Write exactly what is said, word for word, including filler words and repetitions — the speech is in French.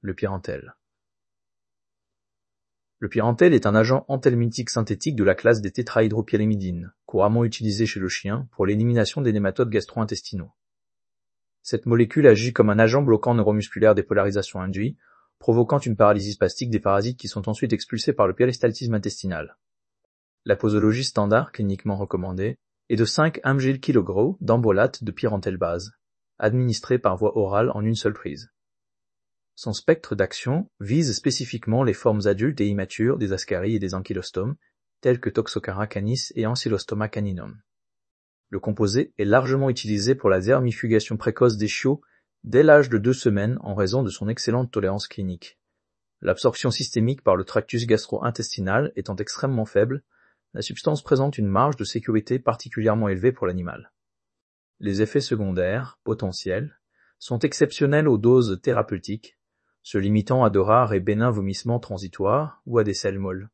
le pyrantel. Le pyrantel est un agent anthelmintique synthétique de la classe des tétrahydropyrimidines, couramment utilisé chez le chien pour l'élimination des nématodes gastro-intestinaux. Cette molécule agit comme un agent bloquant neuromusculaire des polarisations induites, provoquant une paralysie spastique des parasites qui sont ensuite expulsés par le péristaltisme intestinal. La posologie standard cliniquement recommandée est de cinq mg/kg d'embolate de pyrantel base, administré par voie orale en une seule prise. Son spectre d'action vise spécifiquement les formes adultes et immatures des ascaries et des ankylostomes, tels que Toxocara canis et Ancylostoma caninum. Le composé est largement utilisé pour la dermifugation précoce des chiots dès l'âge de deux semaines en raison de son excellente tolérance clinique. L'absorption systémique par le tractus gastro-intestinal étant extrêmement faible, la substance présente une marge de sécurité particulièrement élevée pour l'animal. Les effets secondaires, potentiels, sont exceptionnels aux doses thérapeutiques, se limitant à de rares et bénins vomissements transitoires ou à des selles molles.